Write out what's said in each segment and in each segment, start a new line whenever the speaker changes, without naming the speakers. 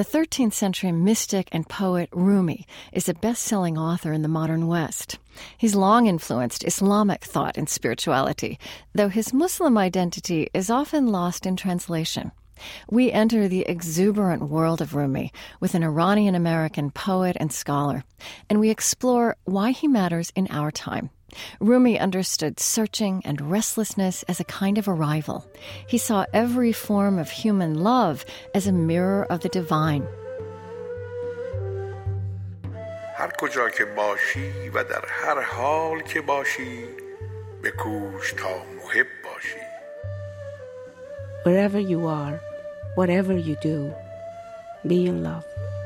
The 13th century mystic and poet Rumi is a best-selling author in the modern West. He's long influenced Islamic thought and spirituality, though his Muslim identity is often lost in translation. We enter the exuberant world of Rumi with an Iranian-American poet and scholar, and we explore why he matters in our time. Rumi understood searching and restlessness as a kind of arrival. He saw every form of human love as a mirror of the divine.
هر کجا که باشی و در هر حال که باشی بکوش تا محب باشی.
Wherever you are, whatever you do, be in love.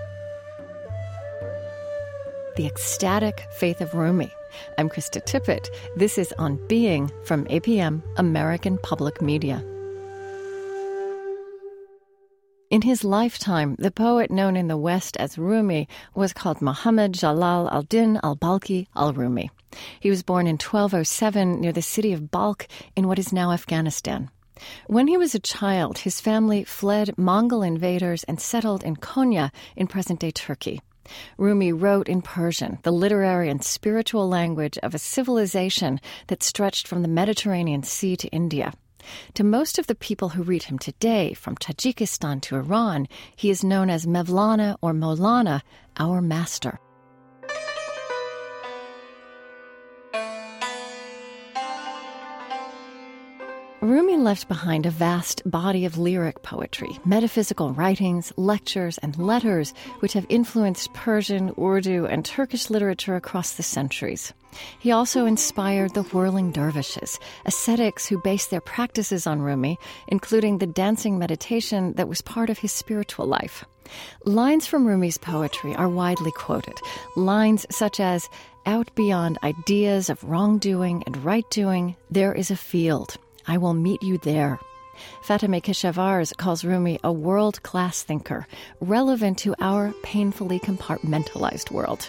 The ecstatic faith of Rumi. I'm Krista Tippett. This is On Being from APM, American Public Media. In his lifetime, the poet known in the West as Rumi was called Muhammad Jalal al-Din al-Balkhi al-Rumi. He was born in 1207 near the city of Balkh in what is now Afghanistan. When he was a child, his family fled Mongol invaders and settled in Konya in present-day Turkey. Rumi wrote in Persian, the literary and spiritual language of a civilization that stretched from the Mediterranean Sea to India. To most of the people who read him today, from Tajikistan to Iran, he is known as Mevlana or Maulana, our master. Rumi left behind a vast body of lyric poetry, metaphysical writings, lectures, and letters which have influenced Persian, Urdu, and Turkish literature across the centuries. He also inspired the whirling dervishes, ascetics who based their practices on Rumi, including the dancing meditation that was part of his spiritual life. Lines from Rumi's poetry are widely quoted. Lines such as, "Out beyond ideas of wrongdoing and right-doing, there is a field. I will meet you there." Fatemeh Keshavarz calls Rumi a world-class thinker, relevant to our painfully compartmentalized world.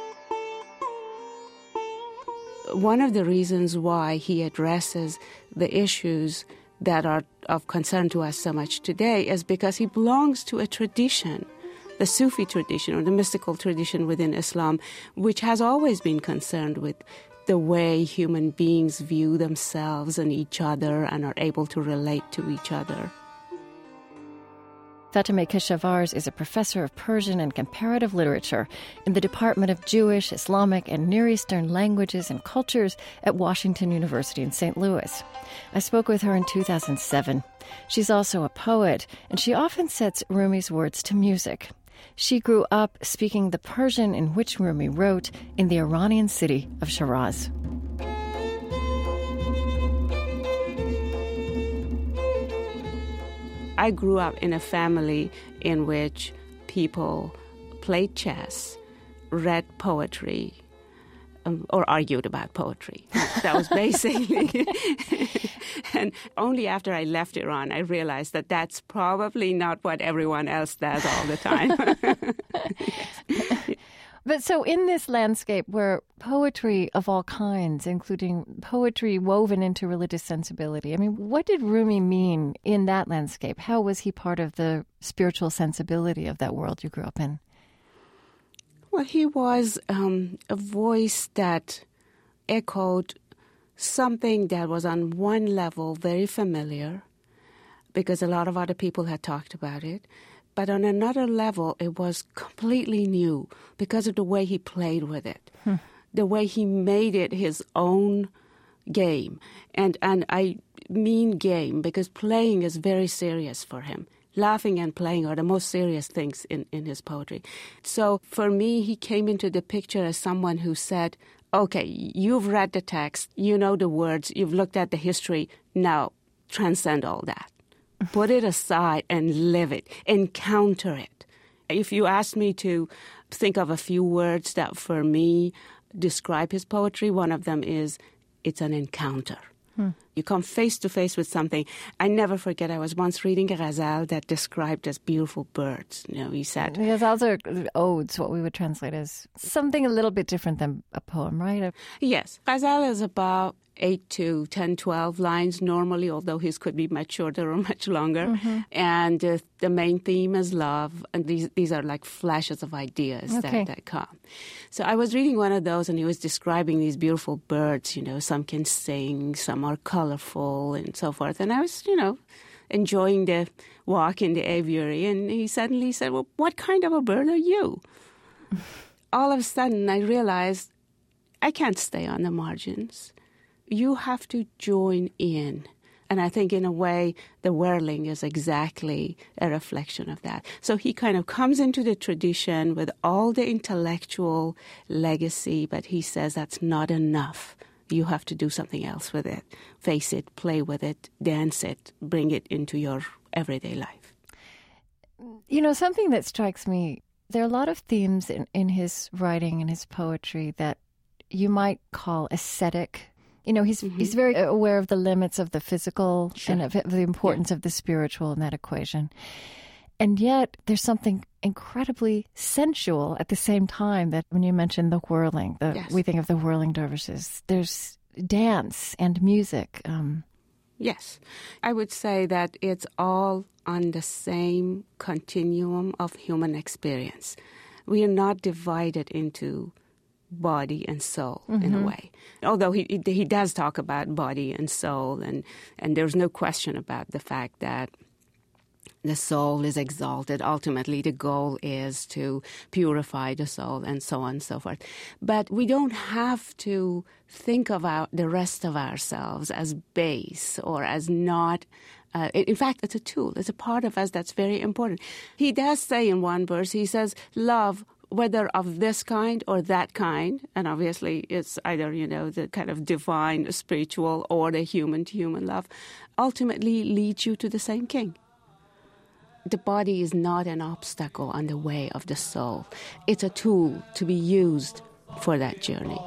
One of the reasons why he addresses the issues that are of concern to us so much today is because he belongs to a tradition, the Sufi tradition or the mystical tradition within Islam, which has always been concerned with the way human beings view themselves and each other and are able to relate to each other.
Fatemeh Keshavarz is a professor of Persian and comparative literature in the Department of Jewish, Islamic, and Near Eastern Languages and Cultures at Washington University in St. Louis. I spoke with her in 2007. She's also a poet, and she often sets Rumi's words to music. She grew up speaking the Persian in which Rumi wrote in the Iranian city of Shiraz.
I grew up in a family in which people played chess, read poetry, or argued about poetry. That was basically... And only after I left Iran, I realized that that's probably not what everyone else does all the time.
But so in this landscape where poetry of all kinds, including poetry woven into religious sensibility, I mean, what did Rumi mean in that landscape? How was he part of the spiritual sensibility of that world you grew up in?
Well, he was a voice that echoed something that was on one level very familiar, because a lot of other people had talked about it. But on another level, it was completely new because of the way he played with it, the way he made it his own game. And I mean game because playing is very serious for him. Laughing and playing are the most serious things in his poetry. So for me, he came into the picture as someone who said, okay, you've read the text, you know the words, you've looked at the history, now transcend all that. Put it aside and live it, encounter it. If you ask me to think of a few words that for me describe his poetry, one of them is, it's an encounter. You come face to face with something. I never forget, I was once reading a ghazal that described as beautiful birds. You know, he said...
Ghazals are odes, what we would translate as something a little bit different than a poem, right?
Yes. Ghazal is about 8 to 10, 12 lines normally, although his could be much shorter or much longer. And the main theme is love, and these are like flashes of ideas that come. So I was reading one of those, and he was describing these beautiful birds. Some can sing, some are colorful, and so forth. And I was, enjoying the walk in the aviary, and he suddenly said, "Well, what kind of a bird are you?" All of a sudden, I realized I can't stay on the margins. You have to join in. And I think in a way, the whirling is exactly a reflection of that. So he kind of comes into the tradition with all the intellectual legacy, but he says that's not enough. You have to do something else with it. Face it, play with it, dance it, bring it into your everyday life.
Something that strikes me, there are a lot of themes in his writing and his poetry that you might call ascetic. He's very aware of the limits of the physical and of the importance of the spiritual in that equation. And yet there's something incredibly sensual at the same time that when you mention the whirling, we think of the whirling dervishes. There's dance and music.
Yes. I would say that it's all on the same continuum of human experience. We are not divided into body and soul in a way. Although he does talk about body and soul, and there's no question about the fact that the soul is exalted. Ultimately, the goal is to purify the soul and so on and so forth. But we don't have to think of the rest of ourselves as base or as not. In fact, it's a tool. It's a part of us that's very important. He does say in one verse, he says, love, whether of this kind or that kind, and obviously it's either, the kind of divine, spiritual, or the human-to-human love, ultimately leads you to the same king. The body is not an obstacle on the way of the soul. It's a tool to be used for that journey.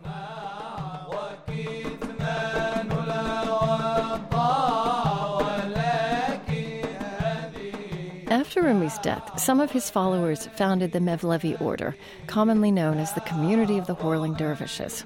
After Rumi's death, some of his followers founded the Mevlevi order, commonly known as the Community of the Whirling Dervishes.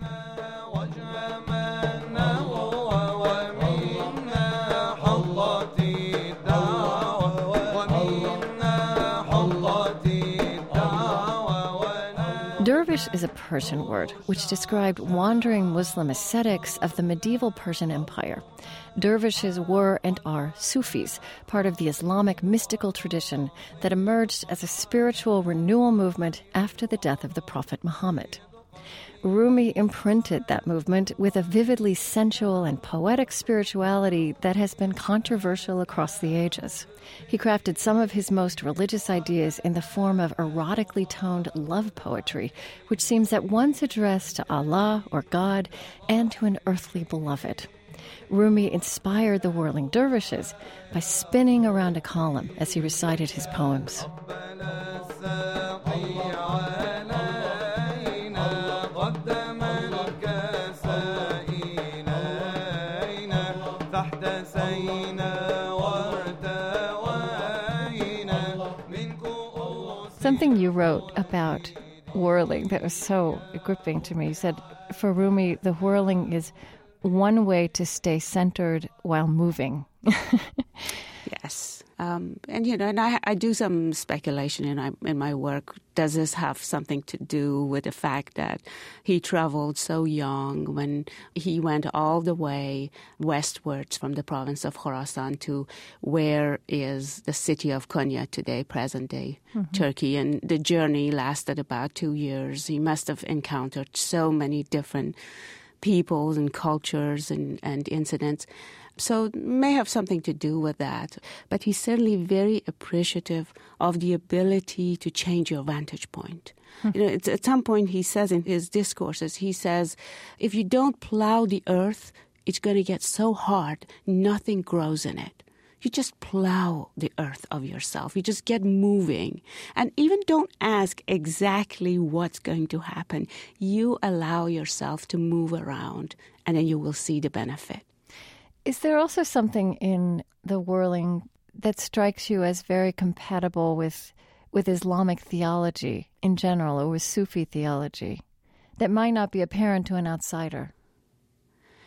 Dervish is a Persian word which described wandering Muslim ascetics of the medieval Persian Empire. Dervishes were and are Sufis, part of the Islamic mystical tradition that emerged as a spiritual renewal movement after the death of the Prophet Muhammad. Rumi imprinted that movement with a vividly sensual and poetic spirituality that has been controversial across the ages. He crafted some of his most religious ideas in the form of erotically toned love poetry, which seems at once addressed to Allah or God and to an earthly beloved. Rumi inspired the whirling dervishes by spinning around a column as he recited his poems. Something you wrote about whirling that was so gripping to me. You said, for Rumi, the whirling is one way to stay centered while moving.
Yes. And I do some speculation in my work. Does this have something to do with the fact that he traveled so young when he went all the way westwards from the province of Khorasan to where is the city of Konya today, present-day Turkey. And the journey lasted about 2 years. He must have encountered so many different peoples and cultures and incidents. So it may have something to do with that. But he's certainly very appreciative of the ability to change your vantage point. It's, at some point he says in his discourses, he says, if you don't plow the earth, it's going to get so hard, nothing grows in it. You just plow the earth of yourself. You just get moving. And even don't ask exactly what's going to happen. You allow yourself to move around, and then you will see the benefit.
Is there also something in the whirling that strikes you as very compatible with Islamic theology in general, or with Sufi theology, that might not be apparent to an outsider?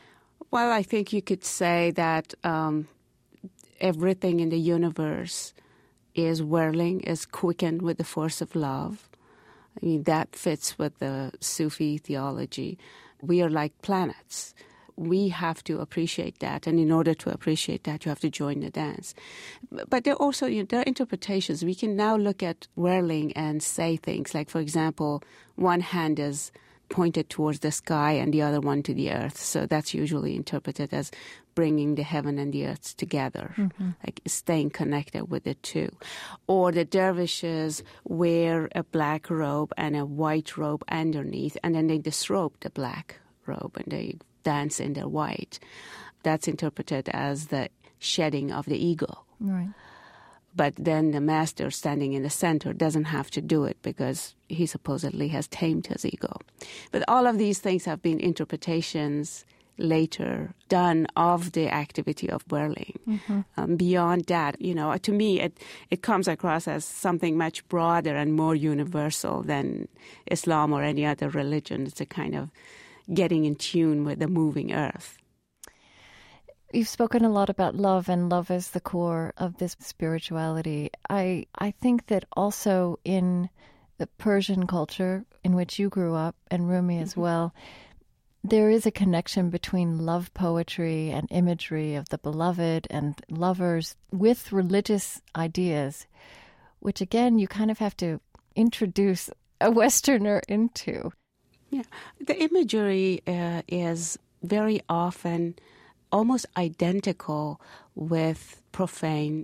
Well, I think you could say that everything in the universe is whirling, is quickened with the force of love. I mean, that fits with the Sufi theology. We are like planets. We have to appreciate that, and in order to appreciate that, you have to join the dance. But there are also there are interpretations. We can now look at whirling and say things like, for example, one hand is pointed towards the sky and the other one to the earth. So that's usually interpreted as bringing the heaven and the earth together, like staying connected with the two. Or the dervishes wear a black robe and a white robe underneath, and then they disrobe the black robe and they dance in their white. That's interpreted as the shedding of the ego.
Right.
But then the master standing in the center doesn't have to do it because he supposedly has tamed his ego. But all of these things have been interpretations later done of the activity of whirling. Beyond that, to me, it comes across as something much broader and more universal than Islam or any other religion. It's a kind of getting in tune with the moving earth.
You've spoken a lot about love, and love is the core of this spirituality. I think that also in the Persian culture in which you grew up, and Rumi as well, there is a connection between love poetry and imagery of the beloved and lovers with religious ideas, which again, you kind of have to introduce a Westerner into.
Yeah, the imagery is very often almost identical with profane,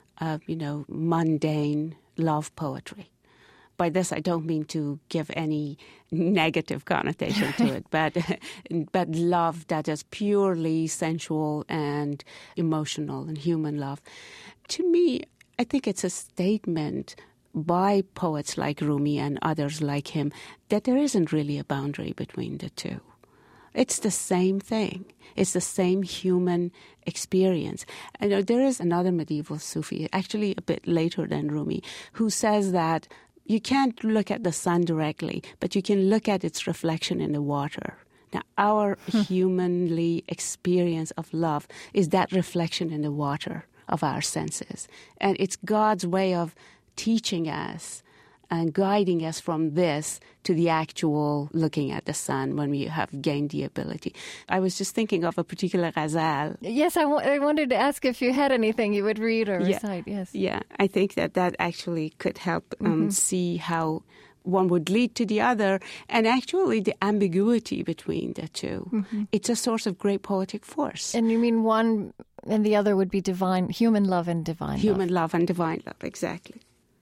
mundane love poetry. By this, I don't mean to give any negative connotation to it, but love that is purely sensual and emotional and human love. To me, I think it's a statement by poets like Rumi and others like him that there isn't really a boundary between the two. It's the same thing. It's the same human experience. And there is another medieval Sufi, actually a bit later than Rumi, who says that you can't look at the sun directly, but you can look at its reflection in the water. Now, our humanly experience of love is that reflection in the water of our senses. And it's God's way of teaching us and guiding us from this to the actual looking at the sun when we have gained the ability. I was just thinking of a particular ghazal.
Yes, I wanted to ask if you had anything you would read or recite. Yes.
Yeah, I think that actually could help see how one would lead to the other, and actually the ambiguity between the two. It's a source of great poetic force.
And you mean one and the other would be divine, human love and divine love.
Human love and divine love, exactly.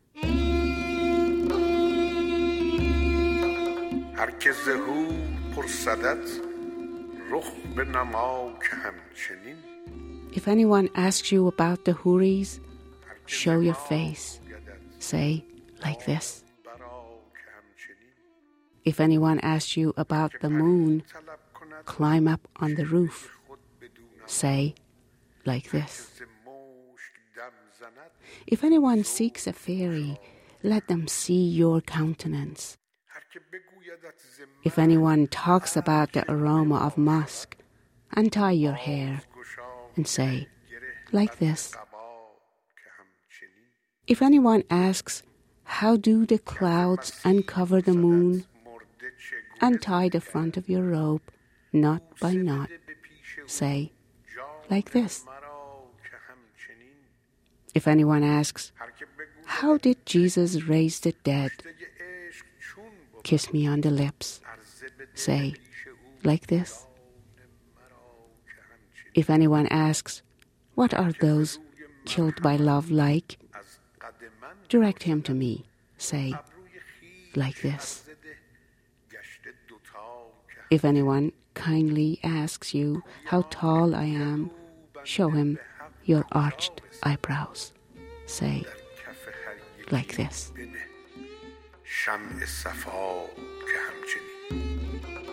هر که ز حور پرسدت رخ بنما که همچنین.
If anyone asks you about the Houris, show your face. Say, like this. If anyone asks you about the moon, climb up on the roof. Say, like this. If anyone seeks a fairy, let them see your countenance. If anyone talks about the aroma of musk, untie your hair and say, like this. If anyone asks, how do the clouds uncover the moon? Untie the front of your robe, knot by knot. Say, like this. If anyone asks, how did Jesus raise the dead? Kiss me on the lips. Say, like this. If anyone asks, what are those killed by love like? Direct him to me. Say, like this. If anyone kindly asks you how tall I am, show him your arched eyebrows. Say, like this.
شمع صفا که همچنین.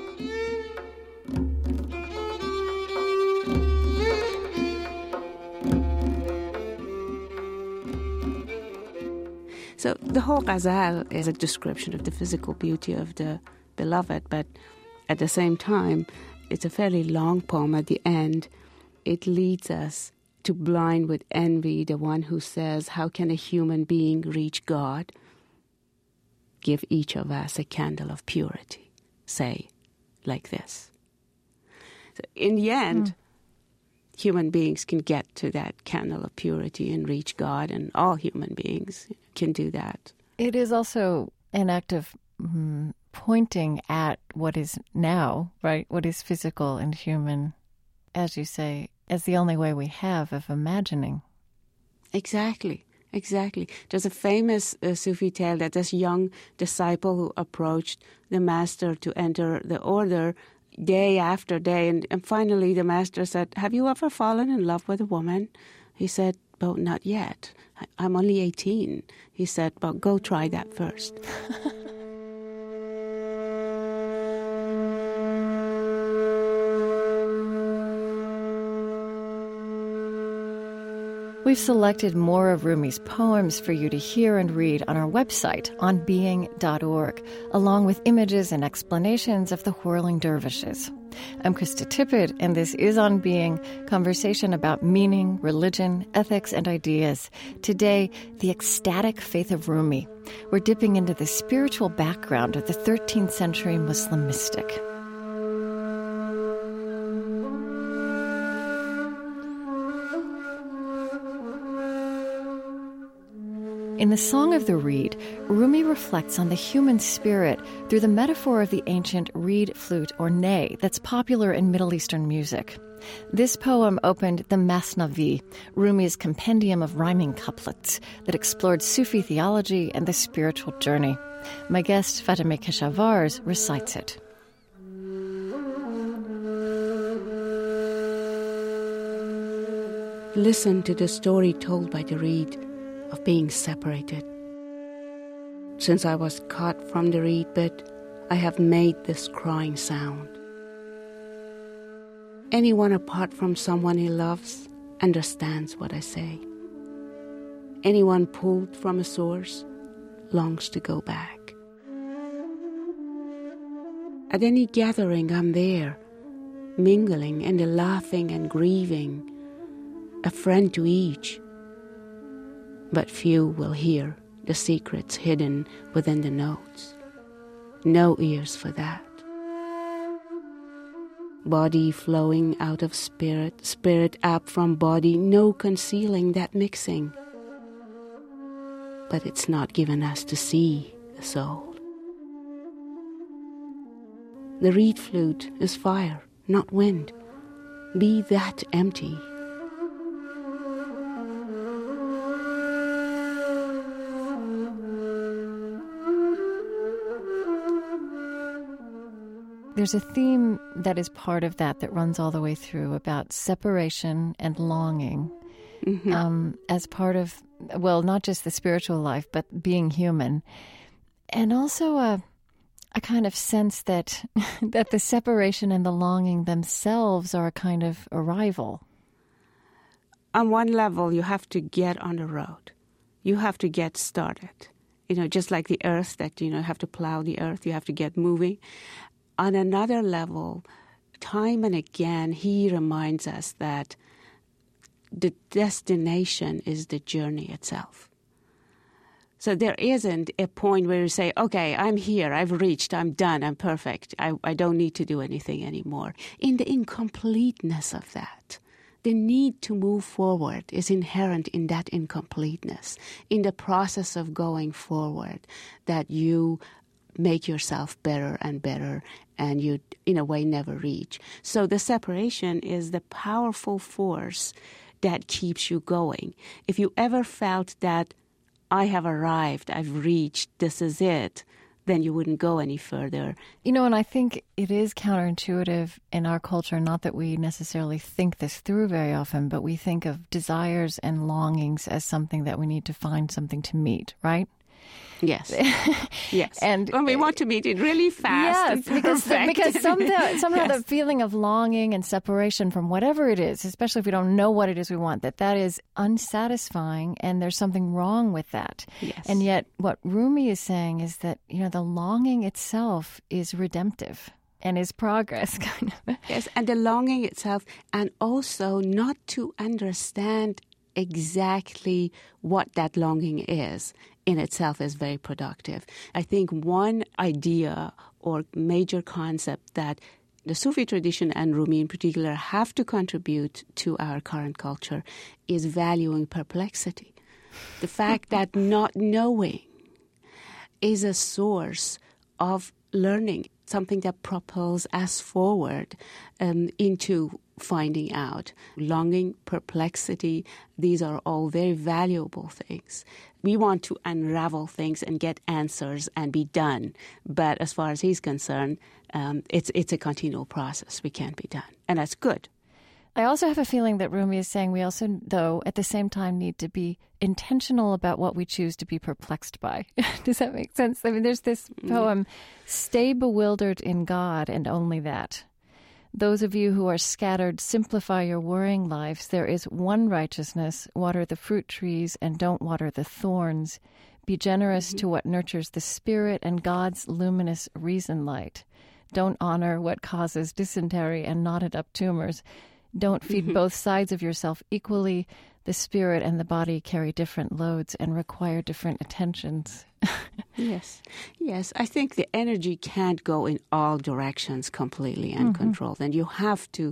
So the whole ghazal is a description of the physical beauty of the beloved, but at the same time, It's a fairly long poem. At the end, it leads us to blind with envy, the one who says, how can a human being reach God? Give each of us a candle of purity. Say, like this. So in the end, human beings can get to that candle of purity and reach God, and all human beings can do that.
It is also an act of pointing at what is now, right? What is physical and human, as you say, as the only way we have of imagining.
Exactly. There's a famous Sufi tale that this young disciple who approached the master to enter the order day after day, and finally the master said, have you ever fallen in love with a woman? He said, well, not yet. I'm only 18. He said, well, go try that first.
We've selected more of Rumi's poems for you to hear and read on our website, onbeing.org, along with images and explanations of the whirling dervishes. I'm Krista Tippett, and this is On Being, conversation about meaning, religion, ethics, and ideas. Today, the ecstatic faith of Rumi. We're dipping into the spiritual background of the 13th century Muslim mystic. In the Song of the Reed, Rumi reflects on the human spirit through the metaphor of the ancient reed flute or ney that's popular in Middle Eastern music. This poem opened the Masnavi, Rumi's compendium of rhyming couplets that explored Sufi theology and the spiritual journey. My guest, Fatemeh Keshavarz, recites it.
Listen to the story told by the reed of being separated. Since I was cut from the reed bed, I have made this crying sound. Anyone apart from someone he loves understands what I say. Anyone pulled from a source longs to go back. At any gathering, I'm there, mingling and laughing and grieving, a friend to each. But few will hear the secrets hidden within the notes. No ears for that. Body flowing out of spirit, spirit up from body, no concealing that mixing. But it's not given us to see the soul. The reed flute is fire, not wind. Be that empty.
There's a theme that is part of that runs all the way through about separation and longing as part of, well, not just the spiritual life, but being human. And also a kind of sense that that the separation and the longing themselves are a kind of arrival.
On one level, you have to get on the road. You have to get started. Just like the earth that, you have to plow the earth, you have to get moving. On another level, time and again, he reminds us that the destination is the journey itself. So there isn't a point where you say, okay, I'm here, I've reached, I'm done, I'm perfect, I don't need to do anything anymore. In the incompleteness of that, the need to move forward is inherent in that incompleteness, in the process of going forward, that you make yourself better and better, and you, in a way, never reach. So the separation is the powerful force that keeps you going. If you ever felt that I have arrived, I've reached, this is it, then you wouldn't go any further.
And I think it is counterintuitive in our culture, not that we necessarily think this through very often, but we think of desires and longings as something that we need to find something to meet, right?
Yes. Yes.
And
we want to meet it really fast.
Yes, because somehow the feeling of longing and separation from whatever it is, especially if we don't know what it is we want, that is unsatisfying, and there's something wrong with that.
Yes.
And yet what Rumi is saying is that, the longing itself is redemptive. and is progress, kind of.
Yes, and the longing itself, and also not to understand exactly what that longing is in itself is very productive. I think one idea or major concept that the Sufi tradition and Rumi in particular have to contribute to our current culture is valuing perplexity. The fact that not knowing is a source of learning, something that propels us forward into finding out. Longing, perplexity, these are all very valuable things. We want to unravel things and get answers and be done. But as far as he's concerned, it's a continual process. We can't be done. And that's good.
I also have a feeling that Rumi is saying we also, though, at the same time need to be intentional about what we choose to be perplexed by. Does that make sense? I mean, there's this poem, "Stay bewildered in God and only that. Those of you who are scattered, simplify your worrying lives. There is one righteousness. Water the fruit trees and don't water the thorns. Be generous to what nurtures the spirit and God's luminous reason light. Don't honor what causes dysentery and knotted up tumors. Don't feed both sides of yourself equally. The spirit and the body carry different loads and require different attentions."
Yes. I think the energy can't go in all directions completely uncontrolled, and you have to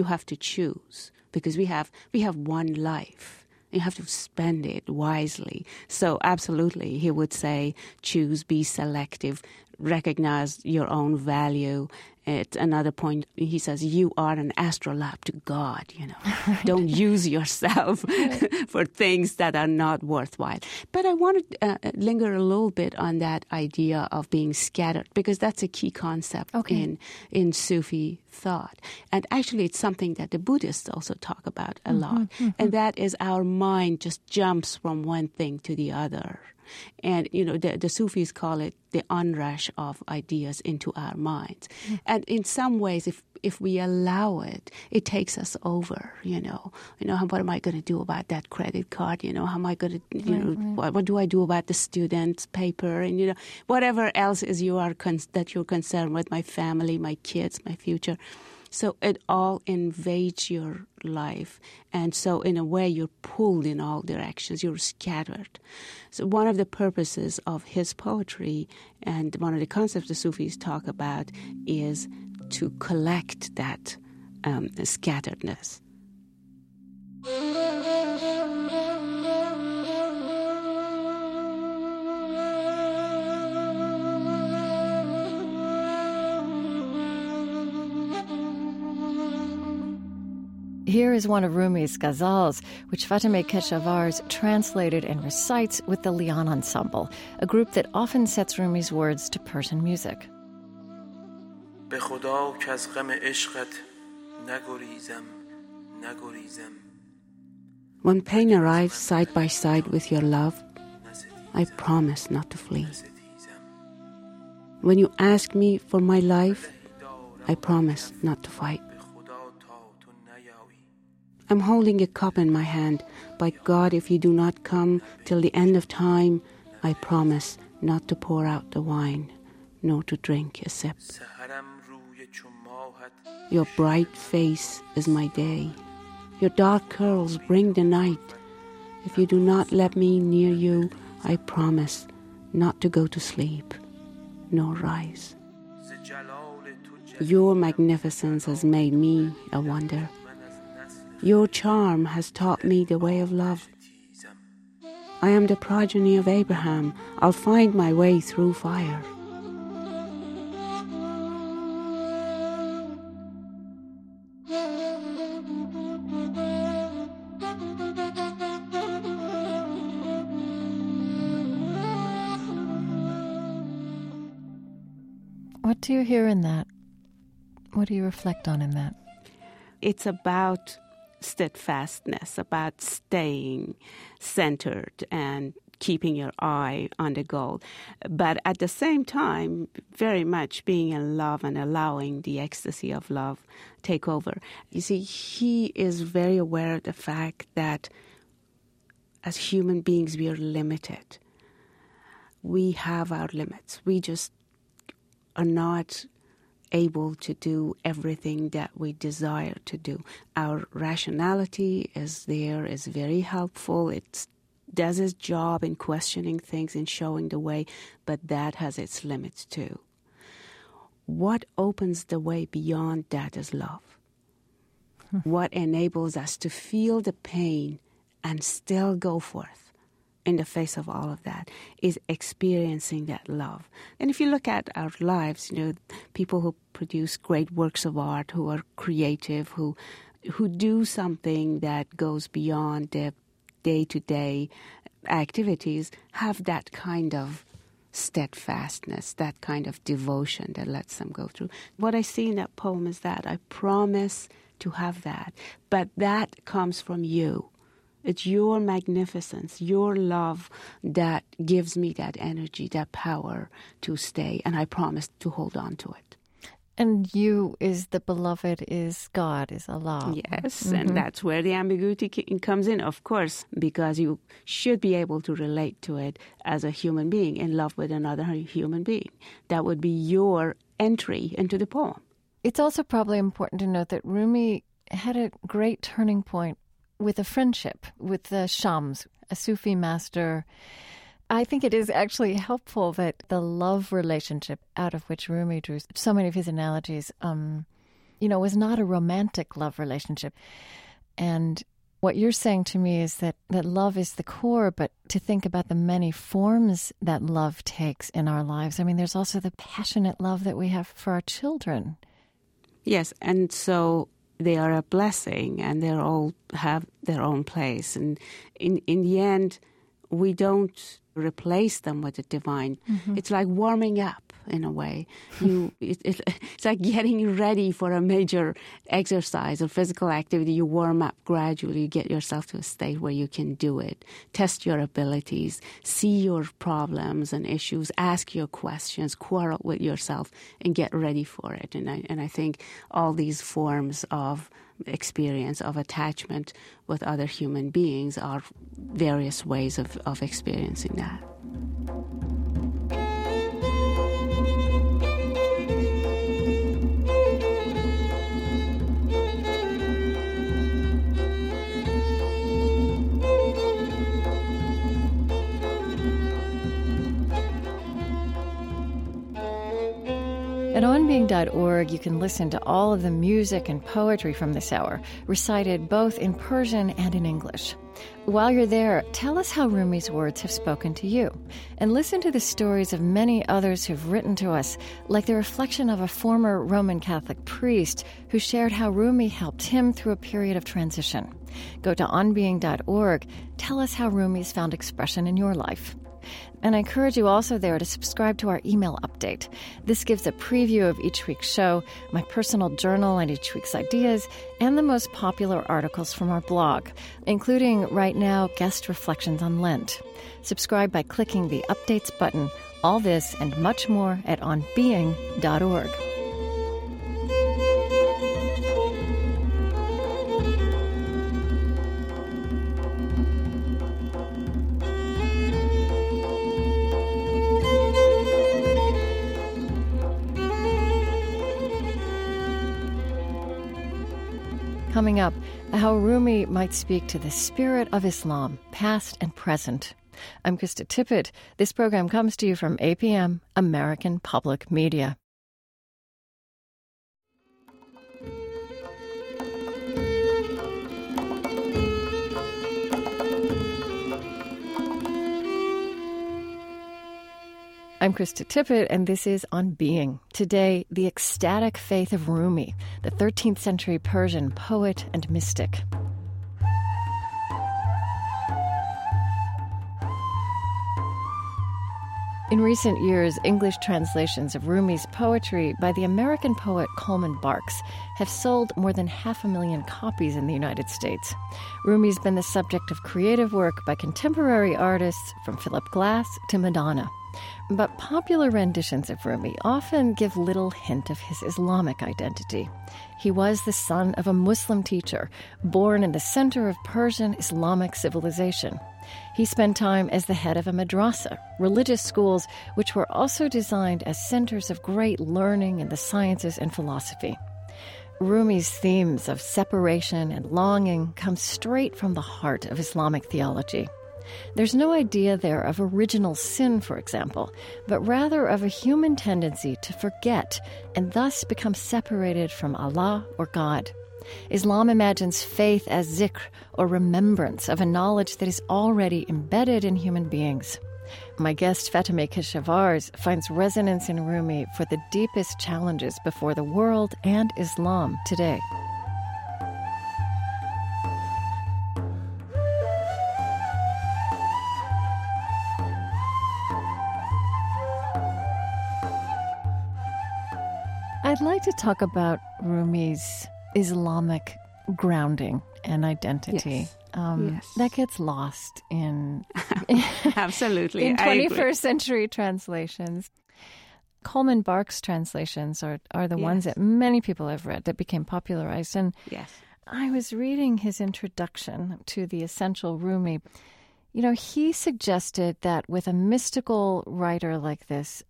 choose, because we have one life. You have to spend it wisely. So absolutely, he would say, choose, be selective, recognize your own value. At another point, he says, you are an astrolabe to God, Don't use yourself for things that are not worthwhile. But I want to linger a little bit on that idea of being scattered, because that's a key concept in Sufi thought. And actually, it's something that the Buddhists also talk about a lot. And that is our mind just jumps from one thing to the other. And, the Sufis call it the onrush of ideas into our minds. And in some ways, if we allow it, it takes us over, what am I going to do about that credit card? How am I going to, what do I do about the student's paper? And, whatever else is that you're concerned with, my family, my kids, my future. So it all invades your life. And so in a way, you're pulled in all directions. You're scattered. So one of the purposes of his poetry and one of the concepts the Sufis talk about is to collect that scatteredness.
Here is one of Rumi's ghazals, which Fatemeh Keshavarz translated and recites with the Lian Ensemble, a group that often sets Rumi's words to Persian music.
به خدا که از غم عشقت نگریزم.
When pain arrives side by side with your love, I promise not to flee. When you ask me for my life, I promise not to fight. I'm holding a cup in my hand. By God, if you do not come till the end of time, I promise not to pour out the wine, nor to drink a sip. Your bright face is my day. Your dark curls bring the night. If you do not let me near you, I promise not to go to sleep, nor rise. Your magnificence has made me a wonder. Your charm has taught me the way of love. I am the progeny of Abraham. I'll find my way through fire.
What do you hear in that? What do you reflect on in that?
It's about steadfastness, about staying centered and keeping your eye on the goal. But at the same time, very much being in love and allowing the ecstasy of love take over. You see, he is very aware of the fact that as human beings, we are limited. We have our limits. We just are not able to do everything that we desire to do. Our rationality is there, is very helpful. It does its job in questioning things and showing the way, but that has its limits too. What opens the way beyond that is love. What enables us to feel the pain and still go forth in the face of all of that is experiencing that love. And if you look at our lives, people who produce great works of art, who are creative, who do something that goes beyond their day-to-day activities, have that kind of steadfastness, that kind of devotion that lets them go through. What I see in that poem is that I promise to have that, but that comes from you. It's your magnificence, your love that gives me that energy, that power to stay, and I promise to hold on to it.
And you is the beloved, is God, is Allah.
Yes, and that's where the ambiguity comes in, of course, because you should be able to relate to it as a human being in love with another human being. That would be your entry into the poem. It's
also probably important to note that Rumi had a great turning point with a friendship with the Shams, a Sufi master. I think it is actually helpful that the love relationship out of which Rumi drew so many of his analogies, was not a romantic love relationship. And what you're saying to me is that love is the core, but to think about the many forms that love takes in our lives. I mean, there's also the passionate love that we have for our children.
Yes, and so they are a blessing, and they all have their own place. And in the end, we don't replace them with the divine. Mm-hmm. It's like warming up in a way. It's like getting ready for a major exercise or physical activity. You warm up gradually. You get yourself to a state where you can do it. Test your abilities. See your problems and issues. Ask your questions. Quarrel with yourself and get ready for it. And I think all these forms of experience of attachment with other human beings are various ways of experiencing that.
At onbeing.org, you can listen to all of the music and poetry from this hour, recited both in Persian and in English. While you're there, tell us how Rumi's words have spoken to you, and listen to the stories of many others who've written to us, like the reflection of a former Roman Catholic priest who shared how Rumi helped him through a period of transition. Go to onbeing.org. Tell us how Rumi's found expression in your life. And I encourage you also there to subscribe to our email update. This gives a preview of each week's show, my personal journal and each week's ideas, and the most popular articles from our blog, including right now guest reflections on Lent. Subscribe by clicking the Updates button. All this and much more at onbeing.org. Coming up, how Rumi might speak to the spirit of Islam, past and present. I'm Krista Tippett. This program comes to you from APM, American Public Media. I'm Krista Tippett, and this is On Being. Today, the ecstatic faith of Rumi, the 13th century Persian poet and mystic. In recent years, English translations of Rumi's poetry by the American poet Coleman Barks have sold more than 500,000 copies in the United States. Rumi's been the subject of creative work by contemporary artists from Philip Glass to Madonna. But popular renditions of Rumi often give little hint of his Islamic identity. He was the son of a Muslim teacher, born in the center of Persian Islamic civilization. He spent time as the head of a madrasa, religious schools which were also designed as centers of great learning in the sciences and philosophy. Rumi's themes of separation and longing come straight from the heart of Islamic theology. There's no idea there of original sin, for example, but rather of a human tendency to forget and thus become separated from Allah or God. Islam imagines faith as zikr, or remembrance of a knowledge that is already embedded in human beings. My guest, Fatemeh Keshavarz, finds resonance in Rumi for the deepest challenges before the world and Islam today. I'd like to talk about Rumi's Islamic grounding and identity.
Yes.
That gets lost in
Absolutely.
in
I
21st
agree.
century translations. Coleman Barks translations are the ones
Yes.
that many people have read that became popularized. And
Yes.
I was reading his introduction to the Essential Rumi. You know, he suggested that with a mystical writer like this,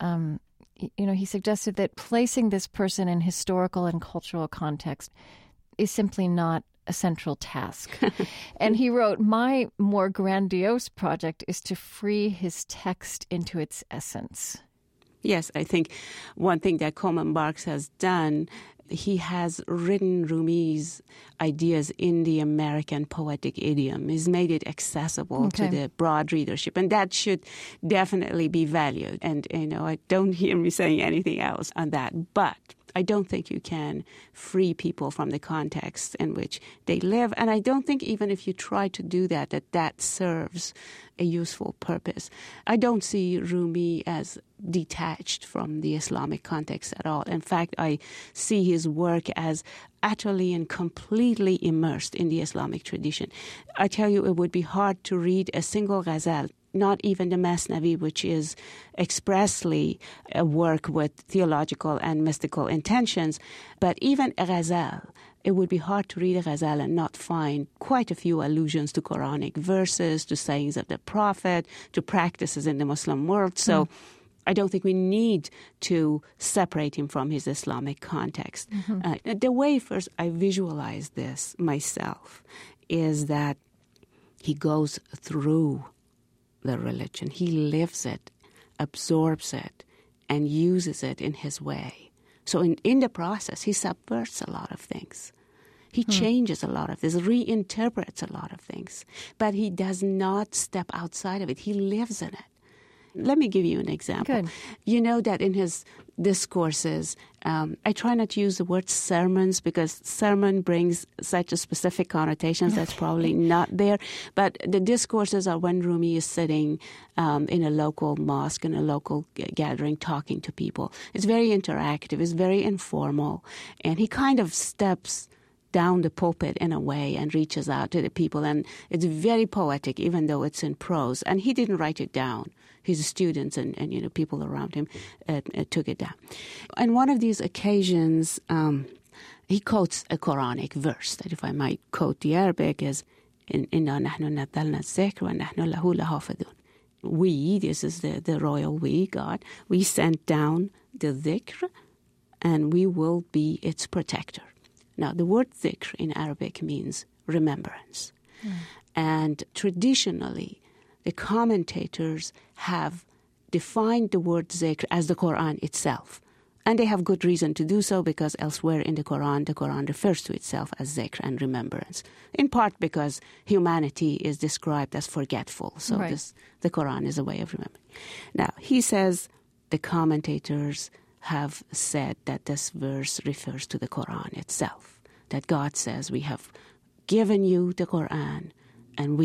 he suggested that placing this person in historical and cultural context is simply not a central task. And he wrote, my more grandiose project is to free his text into its essence.
Yes, I think one thing that Coleman Barks has done, he has written Rumi's ideas in the American poetic idiom. He's made it accessible to the broad readership, and that should definitely be valued. And, I don't hear me saying anything else on that. But I don't think you can free people from the context in which they live. And I don't think even if you try to do that, that serves a useful purpose. I don't see Rumi as detached from the Islamic context at all. In fact, I see his work as utterly and completely immersed in the Islamic tradition. I tell you, it would be hard to read a single ghazal, not even the Masnavi, which is expressly a work with theological and mystical intentions, but even a ghazal. It would be hard to read a ghazal and not find quite a few allusions to Quranic verses, to sayings of the Prophet, to practices in the Muslim world. So I don't think we need to separate him from his Islamic context. The way first I visualize this myself is that he goes through the religion. He lives it, absorbs it, and uses it in his way. So in the process, he subverts a lot of things. He changes a lot of this, reinterprets a lot of things. But he does not step outside of it. He lives in it. Let me give you an example.
Good.
You know that in his discourses, I try not to use the word sermons because sermon brings such a specific connotations that's probably not there. But the discourses are when Rumi is sitting in a local mosque, in a local gathering, talking to people. It's very interactive. It's very informal. And he kind of steps down the pulpit in a way and reaches out to the people. And it's very poetic, even though it's in prose. And he didn't write it down. His students and people around him took it down. And one of these occasions, he quotes a Quranic verse that, if I might quote the Arabic, is "Inna nahnu nazzalna az-zikra wa nahnu lahu lahafidhun." We, this is the royal we, God, we sent down the dhikr and we will be its protector. Now, the word dhikr in Arabic means remembrance. And traditionally, the commentators have defined the word zikr as the Quran itself. And they have good reason to do so because elsewhere in the Quran refers to itself as zikr and remembrance, in part because humanity is described as forgetful. So the Quran is a way of remembering. Now, he says the commentators have said that this verse refers to the Quran itself, that God says, we have given you the Quran, and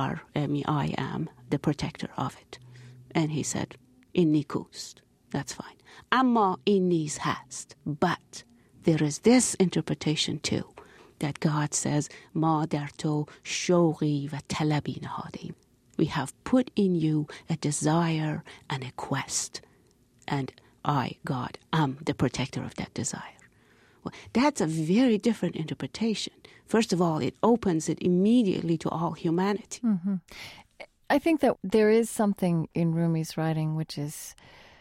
I am the protector of it. And he said, inni kust. That's fine. Amma innis hast. But there is this interpretation too, that God says, ma dar to shoghi va talabi nahadim. We have put in you a desire and a quest. And I, God, am the protector of that desire. Well, that's a very different interpretation. First of all, it opens it immediately to all humanity.
Mm-hmm. I think that there is something in Rumi's writing which is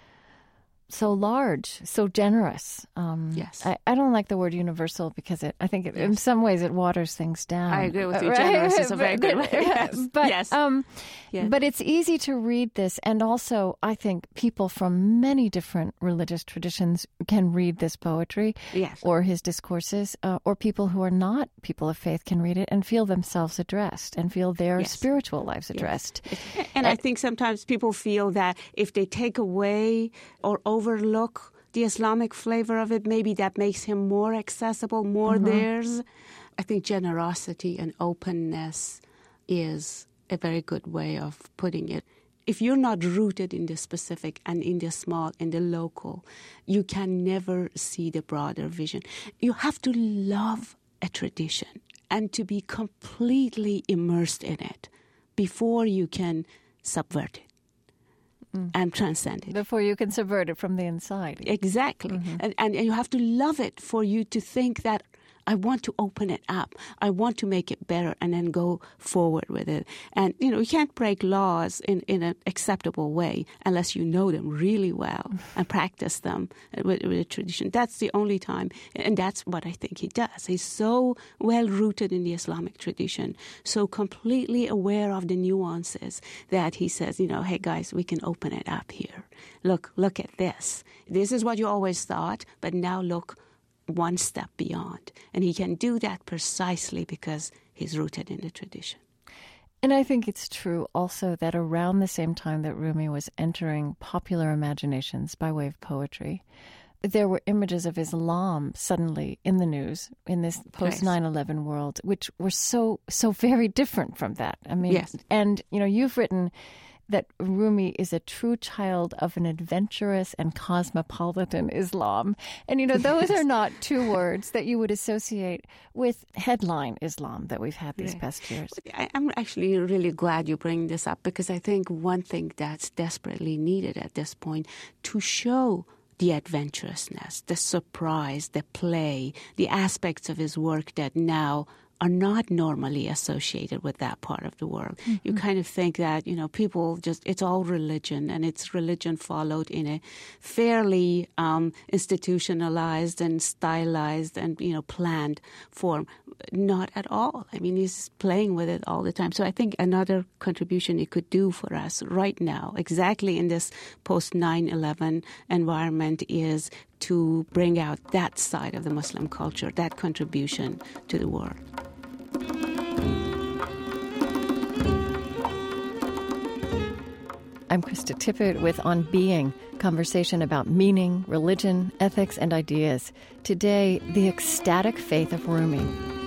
so large, so generous.
Yes.
I don't like the word universal because I think in some ways it waters things down.
I agree with you. Right? Generous is a very good word. Yes.
But,
yes.
But it's easy to read this. And also, I think people from many different religious traditions can read this poetry or his discourses, or people who are not people of faith can read it and feel themselves addressed and feel their spiritual lives addressed.
Yes. And I think sometimes people feel that if they take away or overlook the Islamic flavor of it, maybe that makes him more accessible, more theirs. I think generosity and openness is a very good way of putting it. If you're not rooted in the specific and in the small, in the local, you can never see the broader vision. You have to love a tradition and to be completely immersed in it before you can subvert it. And transcend it.
Before you can subvert it from the inside.
Exactly. And you have to love it for you to think that I want to open it up. I want to make it better and then go forward with it. And, you can't break laws in an acceptable way unless you know them really well and practice them with a tradition. That's the only time. And that's what I think he does. He's so well rooted in the Islamic tradition, so completely aware of the nuances that he says, hey, guys, we can open it up here. Look at this. This is what you always thought, but now look one step beyond. And he can do that precisely because he's rooted in the tradition.
And I think it's true also that around the same time that Rumi was entering popular imaginations by way of poetry, there were images of Islam suddenly in the news in this post-9/11 world, which were so very different from that. I mean,
yes.
And, you've written that Rumi is a true child of an adventurous and cosmopolitan Islam. And, those are not two words that you would associate with headline Islam that we've had these past years.
I'm actually really glad you bring this up because I think one thing that's desperately needed at this point to show the adventurousness, the surprise, the play, the aspects of his work that now are not normally associated with that part of the world. Mm-hmm. You kind of think that, people it's all religion, and it's religion followed in a fairly institutionalized and stylized and, planned form. Not at all. I mean, he's playing with it all the time. So I think another contribution he could do for us right now, exactly in this post-9/11 environment, is to bring out that side of the Muslim culture, that contribution to the world.
I'm Krista Tippett with On Being, conversation about meaning, religion, ethics, and ideas. Today, the ecstatic faith of Rumi.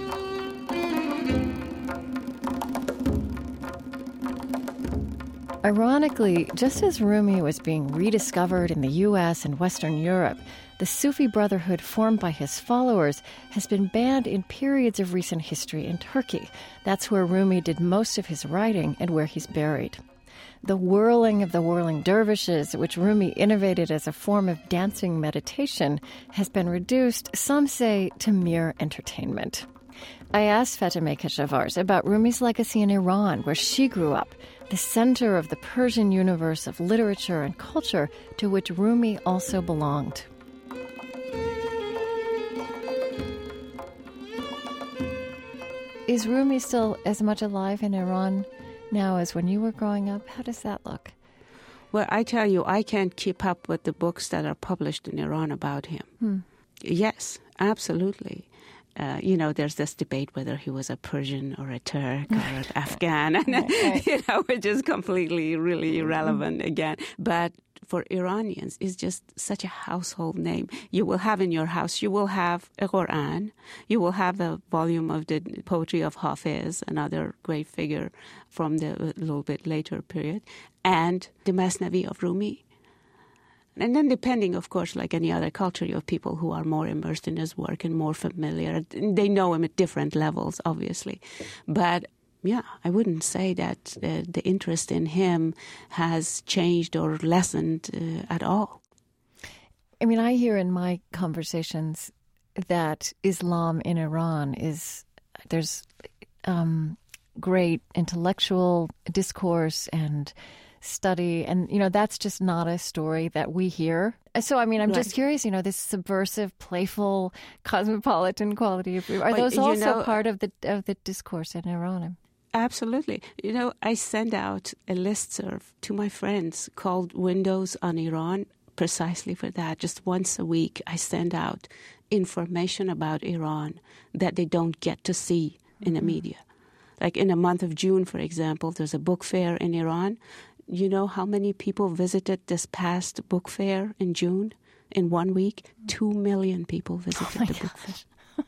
Ironically, just as Rumi was being rediscovered in the U.S. and Western Europe, the Sufi brotherhood formed by his followers has been banned in periods of recent history in Turkey. That's where Rumi did most of his writing and where he's buried. The whirling of the whirling dervishes, which Rumi innovated as a form of dancing meditation, has been reduced, some say, to mere entertainment. I asked Fatemeh Keshavarz about Rumi's legacy in Iran, where she grew up, the center of the Persian universe of literature and culture to which Rumi also belonged. Is Rumi still as much alive in Iran now as when you were growing up? How does that look?
Well, I tell you, I can't keep up with the books that are published in Iran about him. Yes, absolutely. There's this debate whether he was a Persian or a Turk or an Afghan, which is completely, really irrelevant again. But for Iranians, it's just such a household name. You will have in your house, you will have a Quran, you will have a volume of the poetry of Hafiz, another great figure from the little bit later period, and the Masnavi of Rumi. And then depending, of course, like any other culture, you have people who are more immersed in his work and more familiar. They know him at different levels, obviously. But I wouldn't say that the interest in him has changed or lessened at all.
I mean, I hear in my conversations that Islam in Iran there's great intellectual discourse and study, and that's just not a story that we hear. So I'm
Right.
just curious, this subversive, playful, cosmopolitan quality are those also part of the discourse in Iran?
Absolutely. I send out a listserv to my friends called Windows on Iran precisely for that. Just once a week, I send out information about Iran that they don't get to see in the media. Like in the month of June, for example, there's a book fair in Iran. You know how many people visited this past book fair in June? In 1 week, 2 million people visited the book fair.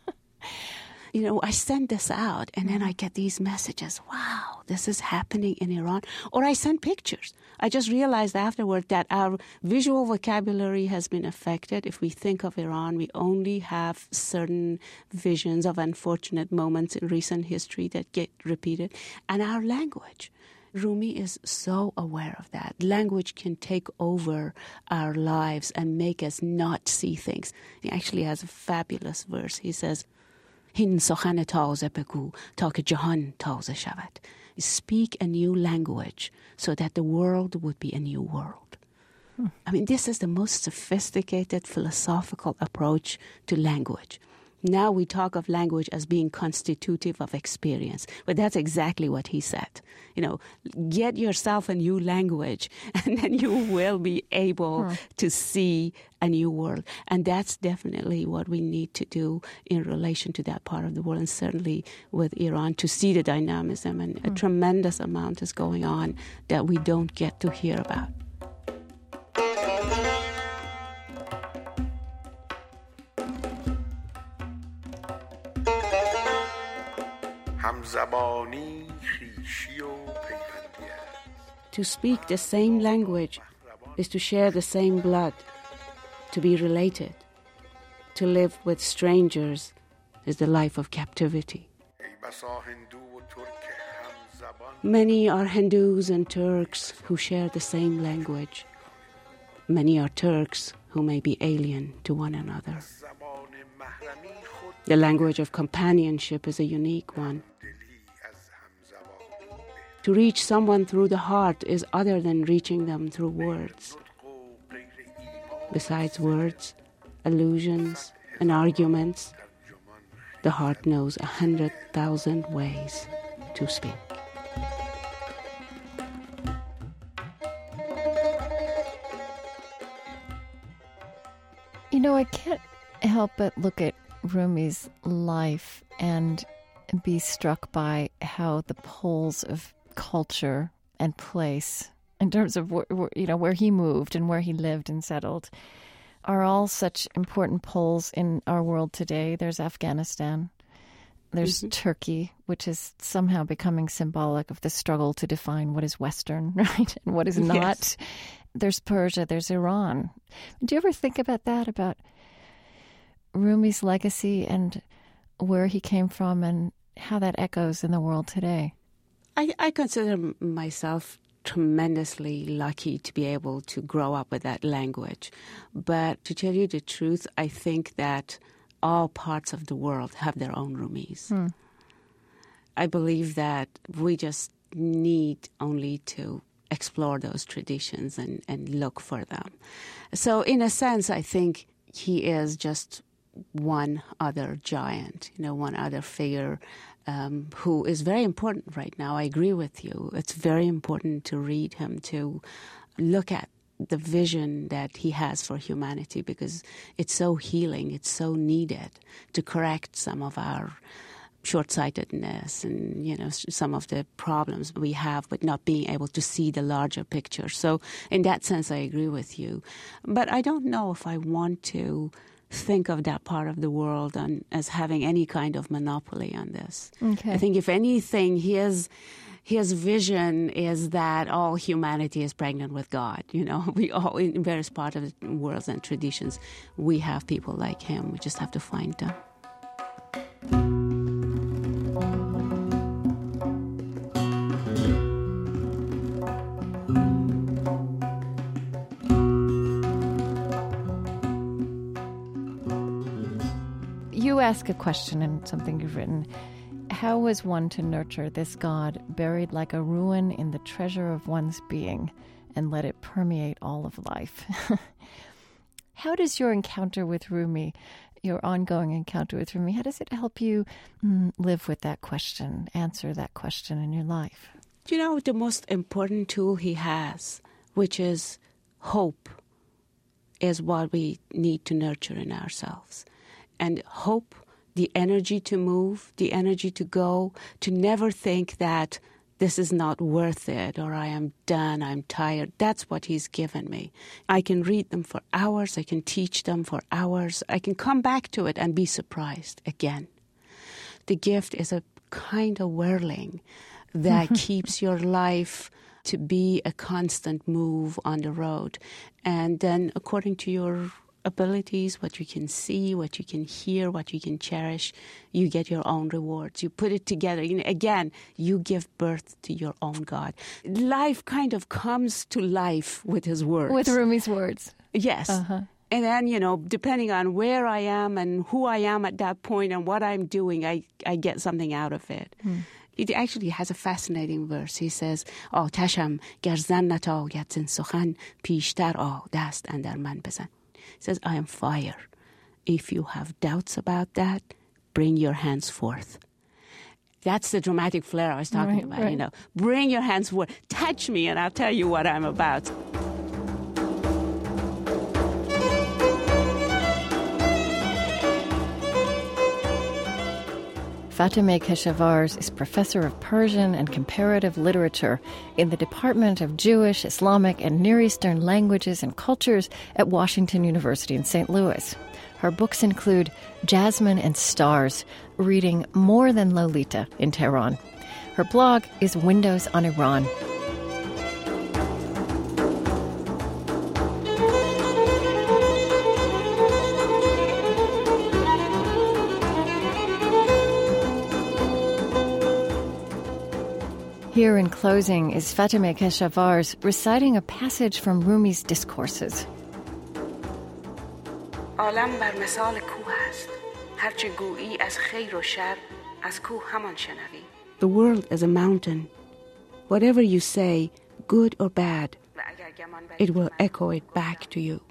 I send this out, and then I get these messages. Wow, this is happening in Iran. Or I send pictures. I just realized afterward that our visual vocabulary has been affected. If we think of Iran, we only have certain visions of unfortunate moments in recent history that get repeated. And our language. Rumi is so aware of that. Language can take over our lives and make us not see things. He actually has a fabulous verse. He says, Hin sokhane taze begu ta ke jahan taze shavad. Speak a new language so that the world would be a new world. I mean, this is the most sophisticated philosophical approach to language. Now we talk of language as being constitutive of experience, but that's exactly what he said. Get yourself a new language, and then you will be able to see a new world. And that's definitely what we need to do in relation to that part of the world, and certainly with Iran, to see the dynamism. And a tremendous amount is going on that we don't get to hear about. To speak the same language is to share the same blood, to be related. To live with strangers is the life of captivity. Many are Hindus and Turks who share the same language. Many are Turks who may be alien to one another. The language of companionship is a unique one. To reach someone through the heart is other than reaching them through words. Besides words, allusions, and arguments, the heart knows 100,000 ways to speak.
I can't help but look at Rumi's life and be struck by how the poles of culture and place, in terms of where he moved and where he lived and settled, are all such important poles in our world today. There's Afghanistan. There's Turkey, which is somehow becoming symbolic of the struggle to define what is Western, right, and what is not. Yes. There's Persia, there's Iran. Do you ever think about that, about Rumi's legacy and where he came from and how that echoes in the world today?
I consider myself tremendously lucky to be able to grow up with that language. But to tell you the truth, I think that all parts of the world have their own Rumis. I believe that we just need only to explore those traditions and look for them. So in a sense, I think he is just one other giant, one other figure who is very important right now. I agree with you. It's very important to read him, to look at the vision that he has for humanity, because it's so healing, it's so needed to correct some of our short-sightedness and, some of the problems we have with not being able to see the larger picture. So in that sense, I agree with you. But I don't know if I want to think of that part of the world as having any kind of monopoly on this.
Okay.
I think, if anything, his vision is that all humanity is pregnant with God. We all, in various parts of the world and traditions, we have people like him. We just have to find them.
You ask a question in something you've written. How was one to nurture this God buried like a ruin in the treasure of one's being and let it permeate all of life? How does your encounter with Rumi, your ongoing encounter with Rumi, how does it help you live with that question, answer that question in your life?
You know, the most important tool he has, which is hope, is what we need to nurture in ourselves. And hope, the energy to move, the energy to go, to never think that this is not worth it, or I am done, I'm tired. That's what he's given me. I can read them for hours, I can teach them for hours, I can come back to it and be surprised again. The gift is a kind of whirling that keeps your life to be a constant move on the road. And then according to your abilities, what you can see, what you can hear, what you can cherish, you get your own rewards. You put it together. Again, you give birth to your own God. Life kind of comes to life with his words.
With Rumi's words.
Yes.
Uh-huh.
And then, depending on where I am and who I am at that point and what I'm doing, I get something out of it. It actually has a fascinating verse. He says, آتشم گر زن نتاید زین سخن پیشتر آ دست اندر من بزن. He says, I am fire. If you have doubts about that, bring your hands forth. That's the dramatic flair I was talking about,
right.
Bring your hands forth. Touch me and I'll tell you what I'm about.
Fatemeh Keshavarz is professor of Persian and comparative literature in the Department of Jewish, Islamic, and Near Eastern Languages and Cultures at Washington University in St. Louis. Her books include Jasmine and Stars, reading More Than Lolita in Tehran. Her blog is Windows on Iran. Here in closing is Fatemeh Keshavarz reciting a passage from Rumi's Discourses.
عالم بر مثال کوه است. هرچه گویی از خیر و شر از کوه همان شنوی. The world is a mountain. Whatever you say, good or bad, it will echo it back to you.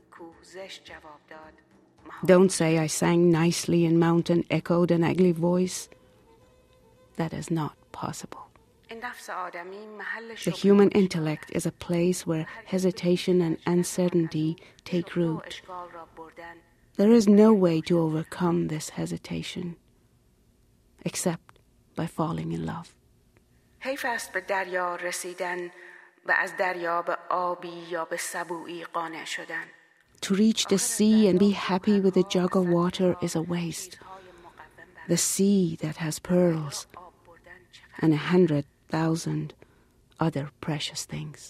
Don't say I sang nicely and mountain echoed an ugly voice. That is not possible. The human intellect is a place where hesitation and uncertainty take root. There is no way to overcome this hesitation except by falling in love. حیف است به دریا رسیدن و از دریا به آبی یا به سبویی قانع شدن. To reach the sea and be happy with a jug of water is a waste. The sea that has pearls and 100,000 other precious things.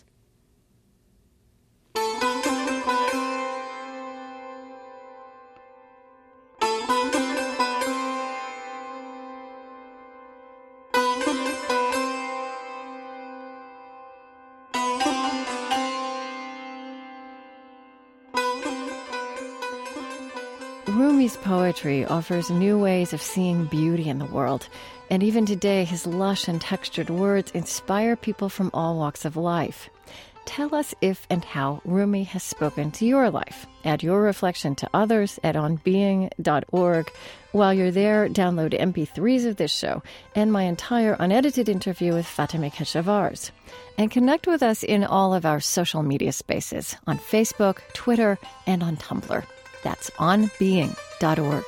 Rumi's poetry offers new ways of seeing beauty in the world, and even today his lush and textured words inspire people from all walks of life. Tell us if and how Rumi has spoken to your life. Add your reflection to others at onbeing.org. While you're there, download MP3s of this show and my entire unedited interview with Fatemeh Keshavarz. And connect with us in all of our social media spaces on Facebook, Twitter, and on Tumblr. That's onbeing.org.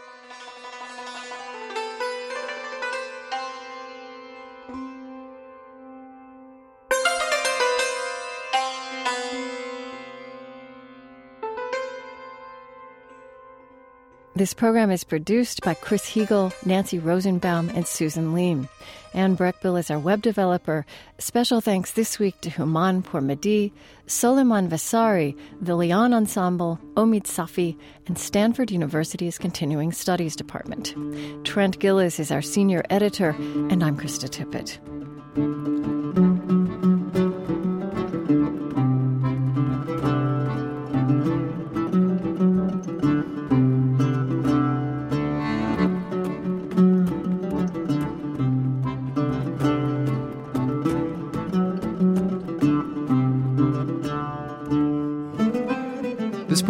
This program is produced by Chris Heagle, Nancy Rosenbaum, and Susan Leem. Anne Breckbill is our web developer. Special thanks this week to Human Pourmehdi, Soleiman Vasari, the Lian Ensemble, Omid Safi, and Stanford University's Continuing Studies Department. Trent Gillis is our senior editor, and I'm Krista Tippett.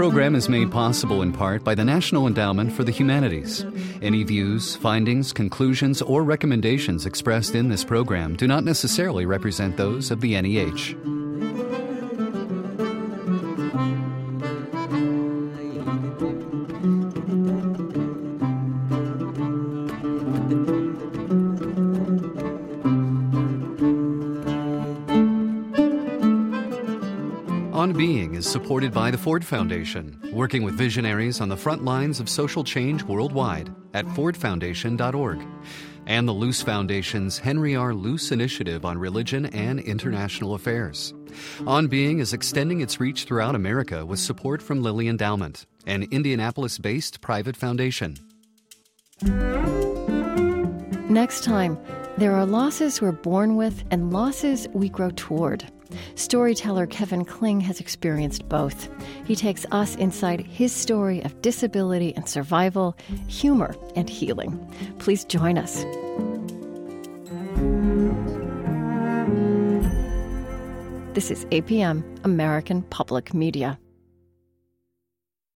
program is made possible in part by the National Endowment for the Humanities. Any views, findings, conclusions, or recommendations expressed in this program do not necessarily represent those of the NEH. On Being is supported by the Ford Foundation, working with visionaries on the front lines of social change worldwide at fordfoundation.org, and the Luce Foundation's Henry R. Luce Initiative on Religion and International Affairs. On Being is extending its reach throughout America with support from Lilly Endowment, an Indianapolis-based private foundation.
Next time, there are losses we're born with and losses we grow toward. Storyteller Kevin Kling has experienced both. He takes us inside his story of disability and survival, humor and healing. Please join us. This is APM, American Public Media.